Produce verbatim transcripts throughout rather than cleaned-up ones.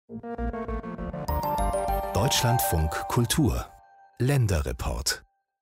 Deutschlandfunk Kultur Länderreport.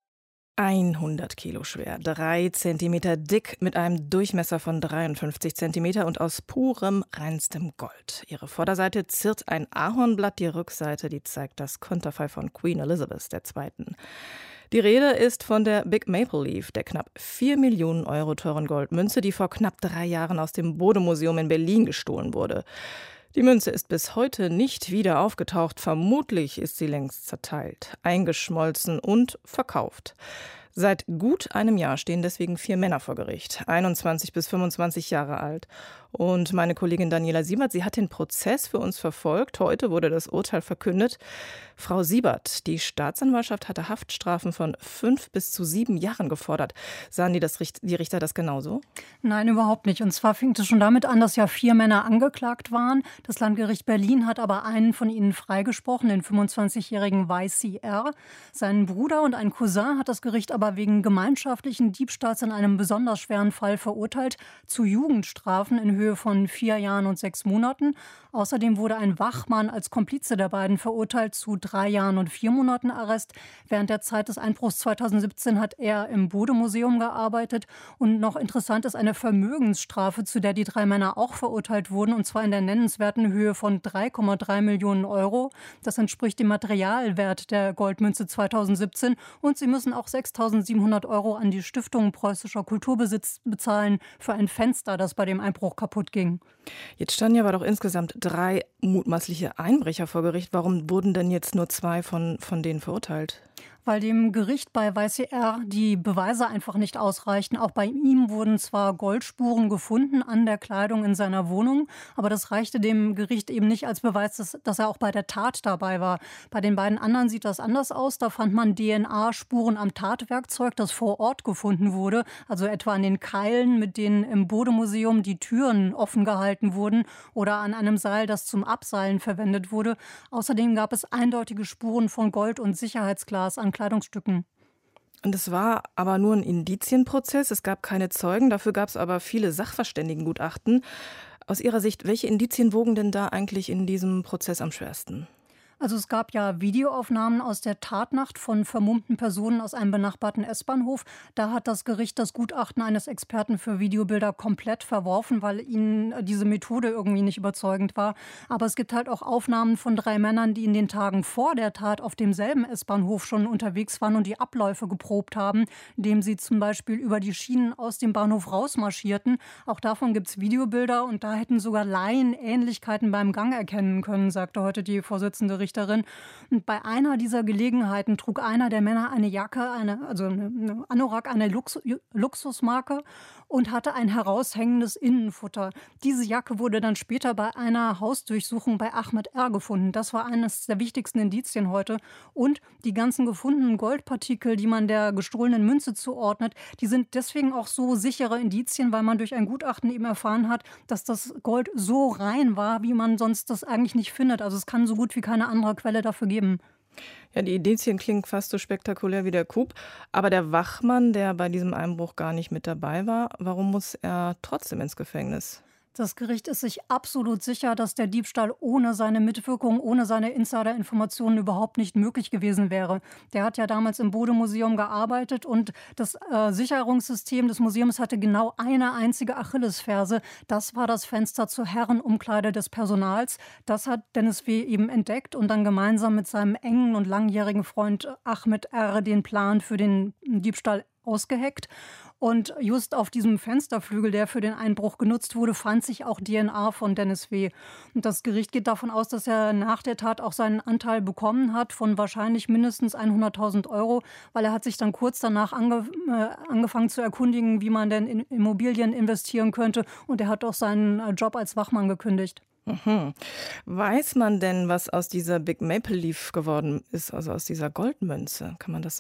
hundert Kilo schwer, drei Zentimeter dick, mit einem Durchmesser von dreiundfünfzig Zentimeter und aus purem, reinstem Gold. Ihre Vorderseite ziert ein Ahornblatt, die Rückseite, die zeigt das Konterfei von Queen Elizabeth der Zweiten. Die Rede ist von der Big Maple Leaf, der knapp vier Millionen Euro teuren Goldmünze, die vor knapp drei Jahren aus dem Bode-Museum in Berlin gestohlen wurde. Die Münze ist bis heute nicht wieder aufgetaucht. Vermutlich ist sie längst zerteilt, eingeschmolzen und verkauft. Seit gut einem Jahr stehen deswegen vier Männer vor Gericht, einundzwanzig bis fünfundzwanzig Jahre alt. Und meine Kollegin Daniela Siebert, sie hat den Prozess für uns verfolgt. Heute wurde das Urteil verkündet. Frau Siebert, die Staatsanwaltschaft hatte Haftstrafen von fünf bis zu sieben Jahren gefordert. Sahen die, das, die Richter das genauso? Nein, überhaupt nicht. Und zwar fing es schon damit an, dass ja vier Männer angeklagt waren. Das Landgericht Berlin hat aber einen von ihnen freigesprochen, den fünfundzwanzigjährigen Y C R. Seinen Bruder und einen Cousin hat das Gericht aber wegen gemeinschaftlichen Diebstahls in einem besonders schweren Fall verurteilt zu Jugendstrafen in Höhe von vier Jahren und sechs Monaten. Außerdem wurde ein Wachmann als Komplize der beiden verurteilt zu drei Jahren und vier Monaten Arrest. Während der Zeit des Einbruchs zweitausendsiebzehn hat er im Bode-Museum gearbeitet. Und noch interessant ist eine Vermögensstrafe, zu der die drei Männer auch verurteilt wurden, und zwar in der nennenswerten Höhe von drei Komma drei Millionen Euro. Das entspricht dem Materialwert der Goldmünze zweitausendsiebzehn. Und sie müssen auch sechstausendsiebenhundert Euro an die Stiftung Preußischer Kulturbesitz bezahlen für ein Fenster, das bei dem Einbruch kaputt ging. Jetzt standen ja aber doch insgesamt drei mutmaßliche Einbrecher vor Gericht. Warum wurden denn jetzt nur zwei von, von denen verurteilt? Weil dem Gericht bei Y C R die Beweise einfach nicht ausreichten. Auch bei ihm wurden zwar Goldspuren gefunden an der Kleidung in seiner Wohnung, aber das reichte dem Gericht eben nicht als Beweis, dass, dass er auch bei der Tat dabei war. Bei den beiden anderen sieht das anders aus. Da fand man D N A-Spuren am Tatwerkzeug, das vor Ort gefunden wurde, also etwa an den Keilen, mit denen im Bode-Museum die Türen offen gehalten wurden, oder an einem Seil, das zum Abseilen verwendet wurde. Außerdem gab es eindeutige Spuren von Gold und Sicherheitsglas an Kleidungsstücken. Und es war aber nur ein Indizienprozess, es gab keine Zeugen, dafür gab es aber viele Sachverständigengutachten. Aus Ihrer Sicht, welche Indizien wogen denn da eigentlich in diesem Prozess am schwersten? Also es gab ja Videoaufnahmen aus der Tatnacht von vermummten Personen aus einem benachbarten S-Bahnhof. Da hat das Gericht das Gutachten eines Experten für Videobilder komplett verworfen, weil ihnen diese Methode irgendwie nicht überzeugend war. Aber es gibt halt auch Aufnahmen von drei Männern, die in den Tagen vor der Tat auf demselben S-Bahnhof schon unterwegs waren und die Abläufe geprobt haben, indem sie zum Beispiel über die Schienen aus dem Bahnhof rausmarschierten. Auch davon gibt es Videobilder, und da hätten sogar Laien Ähnlichkeiten beim Gang erkennen können, sagte heute die Vorsitzende Richterin. Und bei einer dieser Gelegenheiten trug einer der Männer eine Jacke, eine, also eine Anorak, eine Lux- Luxusmarke, und hatte ein heraushängendes Innenfutter. Diese Jacke wurde dann später bei einer Hausdurchsuchung bei Ahmed R. gefunden. Das war eines der wichtigsten Indizien heute. Und die ganzen gefundenen Goldpartikel, die man der gestohlenen Münze zuordnet, die sind deswegen auch so sichere Indizien, weil man durch ein Gutachten eben erfahren hat, dass das Gold so rein war, wie man sonst das eigentlich nicht findet. Also es kann so gut wie keine andere Quelle dafür geben. Ja, die Indizien klingen fast so spektakulär wie der Coup. Aber der Wachmann, der bei diesem Einbruch gar nicht mit dabei war, warum muss er trotzdem ins Gefängnis? Das Gericht ist sich absolut sicher, dass der Diebstahl ohne seine Mitwirkung, ohne seine Insiderinformationen überhaupt nicht möglich gewesen wäre. Der hat ja damals im Bode-Museum gearbeitet, und das äh, Sicherungssystem des Museums hatte genau eine einzige Achillesferse. Das war das Fenster zur Herrenumkleide des Personals. Das hat Dennis W. eben entdeckt und dann gemeinsam mit seinem engen und langjährigen Freund Ahmed R. den Plan für den Diebstahl ausgeheckt. Und just auf diesem Fensterflügel, der für den Einbruch genutzt wurde, fand sich auch D N A von Dennis W. Und das Gericht geht davon aus, dass er nach der Tat auch seinen Anteil bekommen hat von wahrscheinlich mindestens hunderttausend Euro, weil er hat sich dann kurz danach ange, äh, angefangen zu erkundigen, wie man denn in Immobilien investieren könnte. Und er hat auch seinen Job als Wachmann gekündigt. Mhm. Weiß man denn, was aus dieser Big Maple Leaf geworden ist, also aus dieser Goldmünze? Kann man das sagen?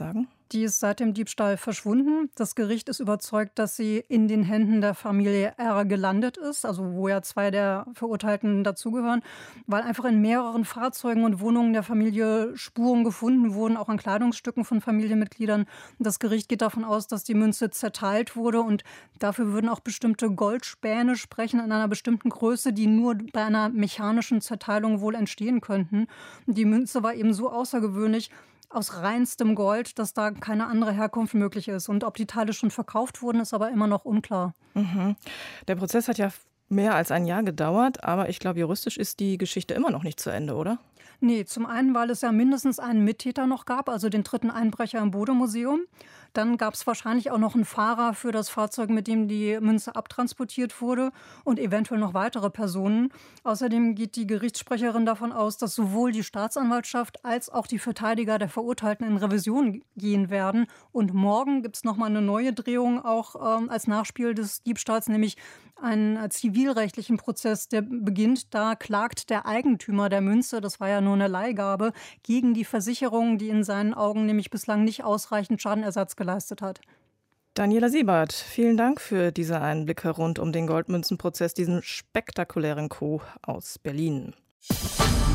Die ist seit dem Diebstahl verschwunden. Das Gericht ist überzeugt, dass sie in den Händen der Familie R. gelandet ist, also wo ja zwei der Verurteilten dazugehören, weil einfach in mehreren Fahrzeugen und Wohnungen der Familie Spuren gefunden wurden, auch an Kleidungsstücken von Familienmitgliedern. Das Gericht geht davon aus, dass die Münze zerteilt wurde und dafür würden auch bestimmte Goldspäne sprechen in einer bestimmten Größe, die nur bei einer mechanischen Zerteilung wohl entstehen könnten. Die Münze war eben so außergewöhnlich, aus reinstem Gold, dass da keine andere Herkunft möglich ist. Und ob die Teile schon verkauft wurden, ist aber immer noch unklar. Mhm. Der Prozess hat ja mehr als ein Jahr gedauert, aber ich glaube, juristisch ist die Geschichte immer noch nicht zu Ende, oder? Nee, zum einen, weil es ja mindestens einen Mittäter noch gab, also den dritten Einbrecher im Bode-Museum. Dann gab es wahrscheinlich auch noch einen Fahrer für das Fahrzeug, mit dem die Münze abtransportiert wurde und eventuell noch weitere Personen. Außerdem geht die Gerichtssprecherin davon aus, dass sowohl die Staatsanwaltschaft als auch die Verteidiger der Verurteilten in Revision gehen werden. Und morgen gibt es nochmal eine neue Drehung, auch ähm, als Nachspiel des Diebstahls, nämlich einen äh, zivilrechtlichen Prozess, der beginnt. Da klagt der Eigentümer der Münze, das war ja nur eine Leihgabe, gegen die Versicherung, die in seinen Augen nämlich bislang nicht ausreichend Schadenersatz geleistet hat. Daniela Siebert, vielen Dank für diese Einblicke rund um den Goldmünzenprozess, diesen spektakulären Coup aus Berlin.